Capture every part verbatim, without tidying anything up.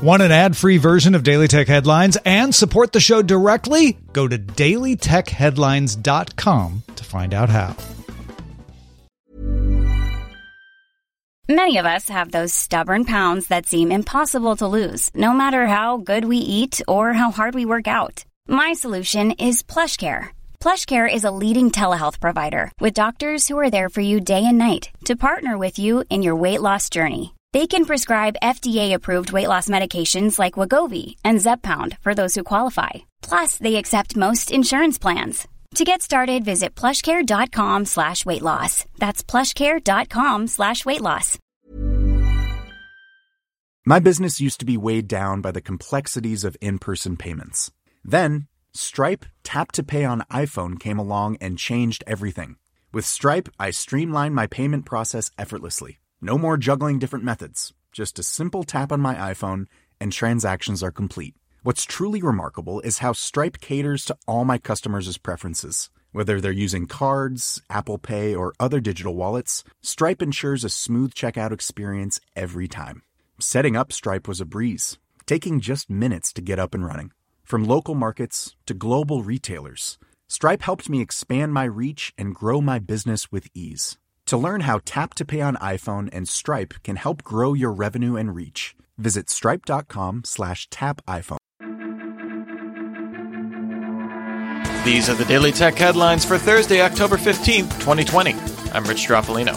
Want an ad-free version of Daily Tech Headlines and support the show directly? Go to daily tech headlines dot com to find out how. Many of us have those stubborn pounds that seem impossible to lose, no matter how good we eat or how hard we work out. My solution is PlushCare. PlushCare is a leading telehealth provider with doctors who are there for you day and night to partner with you in your weight loss journey. They can prescribe F D A-approved weight loss medications like Wegovy and Zepbound for those who qualify. Plus, they accept most insurance plans. To get started, visit plushcare.com slash weight loss. That's plushcare.com slash weight loss. My business used to be weighed down by the complexities of in-person payments. Then, Stripe Tap to Pay on iPhone came along and changed everything. With Stripe, I streamlined my payment process effortlessly. No more juggling different methods. Just a simple tap on my iPhone and transactions are complete. What's truly remarkable is how Stripe caters to all my customers' preferences. Whether they're using cards, Apple Pay, or other digital wallets, Stripe ensures a smooth checkout experience every time. Setting up Stripe was a breeze, taking just minutes to get up and running. From local markets to global retailers, Stripe helped me expand my reach and grow my business with ease. To learn how Tap to Pay on iPhone and Stripe can help grow your revenue and reach, visit stripe.com slash tap iPhone. These are the Daily Tech Headlines for Thursday, October fifteenth, twenty twenty. I'm Rich Stroffolino.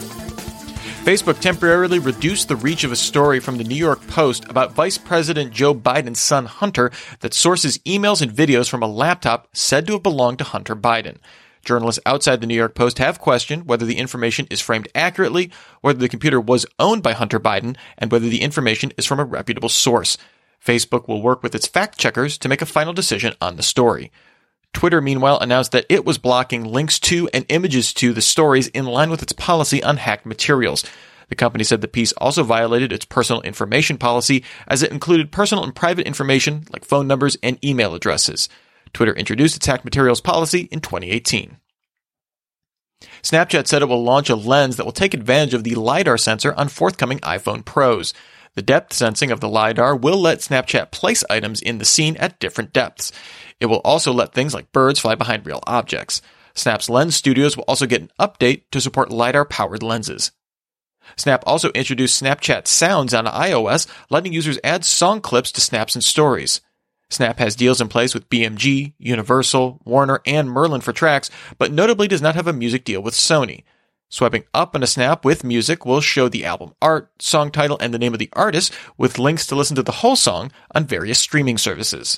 Facebook temporarily reduced the reach of a story from the New York Post about Vice President Joe Biden's son Hunter that sources emails and videos from a laptop said to have belonged to Hunter Biden. Journalists outside the New York Post have questioned whether the information is framed accurately, whether the computer was owned by Hunter Biden, and whether the information is from a reputable source. Facebook will work with its fact-checkers to make a final decision on the story. Twitter, meanwhile, announced that it was blocking links to and images to the stories in line with its policy on hacked materials. The company said the piece also violated its personal information policy, as it included personal and private information like phone numbers and email addresses. Twitter introduced its hacked materials policy in twenty eighteen. Snapchat said it will launch a lens that will take advantage of the LiDAR sensor on forthcoming iPhone Pros. The depth sensing of the LiDAR will let Snapchat place items in the scene at different depths. It will also let things like birds fly behind real objects. Snap's Lens Studios will also get an update to support LiDAR-powered lenses. Snap also introduced Snapchat Sounds on iOS, letting users add song clips to snaps and stories. Snap has deals in place with B M G, Universal, Warner, and Merlin for tracks, but notably does not have a music deal with Sony. Swiping up on a snap with music will show the album art, song title, and the name of the artist, with links to listen to the whole song on various streaming services.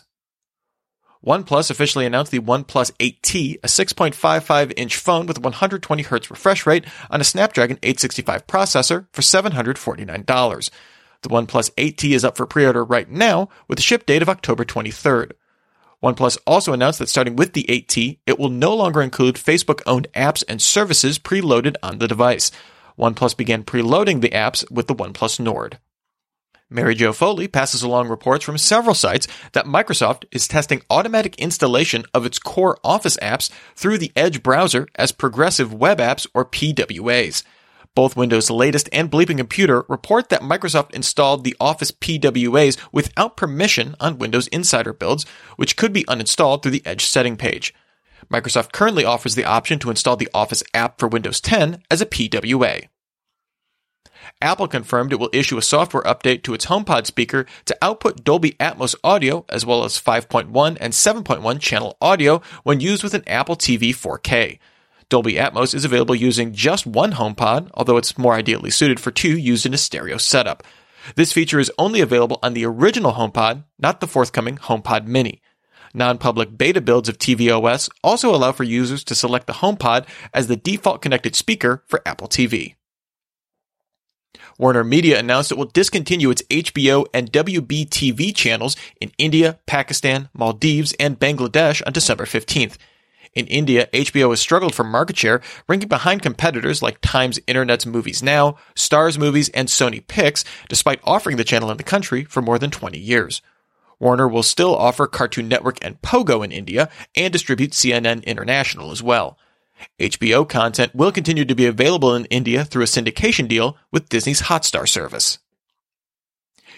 OnePlus officially announced the OnePlus eight T, a six point five five inch phone with one hundred twenty hertz refresh rate on a Snapdragon eight sixty-five processor for seven hundred forty-nine dollars. The OnePlus eight T is up for pre-order right now with a ship date of October twenty-third. OnePlus also announced that starting with the eight T, it will no longer include Facebook-owned apps and services preloaded on the device. OnePlus began preloading the apps with the OnePlus Nord. Mary Jo Foley passes along reports from several sites that Microsoft is testing automatic installation of its core Office apps through the Edge browser as progressive web apps or P W As. Both Windows Latest and Bleeping Computer report that Microsoft installed the Office P W As without permission on Windows Insider builds, which could be uninstalled through the Edge setting page. Microsoft currently offers the option to install the Office app for Windows ten as a P W A. Apple confirmed it will issue a software update to its HomePod speaker to output Dolby Atmos audio as well as five point one and seven point one channel audio when used with an Apple T V four K. Dolby Atmos is available using just one HomePod, although it's more ideally suited for two used in a stereo setup. This feature is only available on the original HomePod, not the forthcoming HomePod Mini. Non-public beta builds of tvOS also allow for users to select the HomePod as the default connected speaker for Apple T V. Warner Media announced it will discontinue its H B O and W B T V channels in India, Pakistan, Maldives, and Bangladesh on December fifteenth. In India, H B O has struggled for market share, ranking behind competitors like Times Internet's Movies Now, Stars Movies, and Sony Pix, despite offering the channel in the country for more than twenty years. Warner will still offer Cartoon Network and Pogo in India, and distribute C N N International as well. H B O content will continue to be available in India through a syndication deal with Disney's Hotstar service.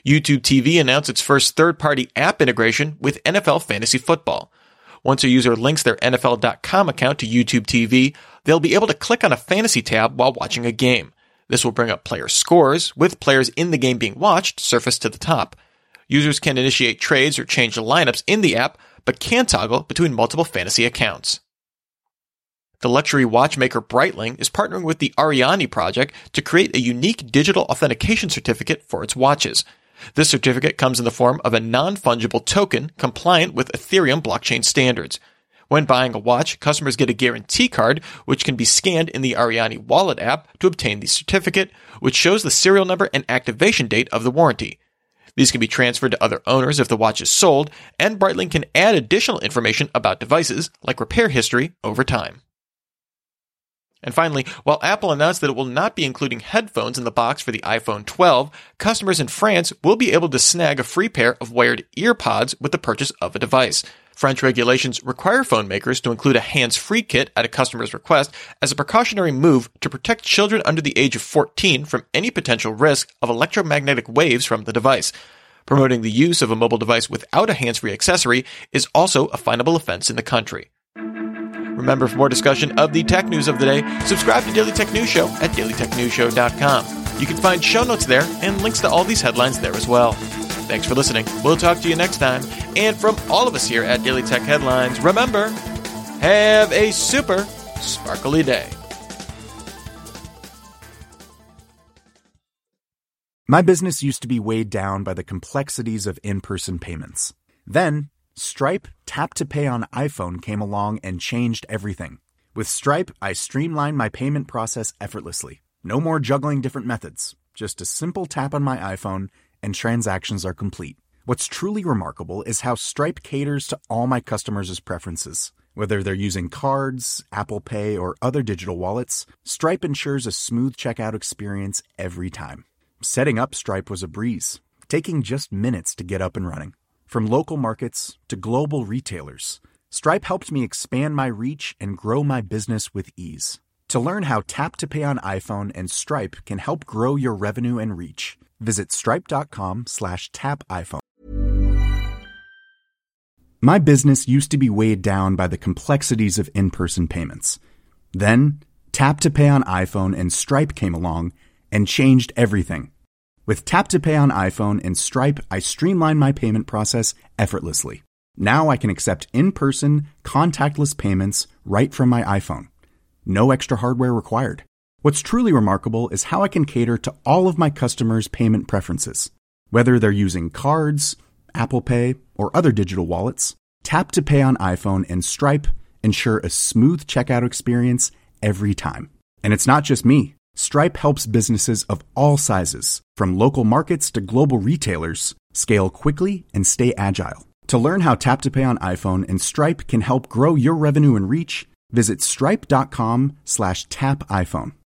YouTube T V announced its first third-party app integration with N F L Fantasy Football. Once a user links their N F L dot com account to YouTube T V, they'll be able to click on a fantasy tab while watching a game. This will bring up player scores, with players in the game being watched surfaced to the top. Users can initiate trades or change lineups in the app, but can toggle between multiple fantasy accounts. The luxury watchmaker Breitling is partnering with the Ariane project to create a unique digital authentication certificate for its watches. This certificate comes in the form of a non-fungible token compliant with Ethereum blockchain standards. When buying a watch, customers get a guarantee card, which can be scanned in the Ariane Wallet app to obtain the certificate, which shows the serial number and activation date of the warranty. These can be transferred to other owners if the watch is sold, and Breitling can add additional information about devices, like repair history, over time. And finally, while Apple announced that it will not be including headphones in the box for the iPhone twelve, customers in France will be able to snag a free pair of wired earpods with the purchase of a device. French regulations require phone makers to include a hands-free kit at a customer's request as a precautionary move to protect children under the age of fourteen from any potential risk of electromagnetic waves from the device. Promoting the use of a mobile device without a hands-free accessory is also a finable offense in the country. Remember, for more discussion of the tech news of the day, subscribe to Daily Tech News Show at daily tech news show dot com. You can find show notes there and links to all these headlines there as well. Thanks for listening. We'll talk to you next time. And from all of us here at Daily Tech Headlines, remember, have a super sparkly day. My business used to be weighed down by the complexities of in-person payments. Then, Stripe Tap to Pay on iPhone came along and changed everything. With Stripe, I streamlined my payment process effortlessly. No more juggling different methods. Just a simple tap on my iPhone and transactions are complete. What's truly remarkable is how Stripe caters to all my customers' preferences. Whether they're using cards, Apple Pay, or other digital wallets, Stripe ensures a smooth checkout experience every time. Setting up Stripe was a breeze, taking just minutes to get up and running. From local markets to global retailers, Stripe helped me expand my reach and grow my business with ease. To learn how Tap to Pay on iPhone and Stripe can help grow your revenue and reach, visit stripe.com slash tap iPhone. My business used to be weighed down by the complexities of in-person payments. Then, Tap to Pay on iPhone and Stripe came along and changed everything. With Tap to Pay on iPhone and Stripe, I streamlined my payment process effortlessly. Now I can accept in-person, contactless payments right from my iPhone. No extra hardware required. What's truly remarkable is how I can cater to all of my customers' payment preferences. Whether they're using cards, Apple Pay, or other digital wallets, Tap to Pay on iPhone and Stripe ensure a smooth checkout experience every time. And it's not just me. Stripe helps businesses of all sizes, from local markets to global retailers, scale quickly and stay agile. To learn how Tap to Pay on iPhone and Stripe can help grow your revenue and reach, visit stripe.com slash tap iPhone.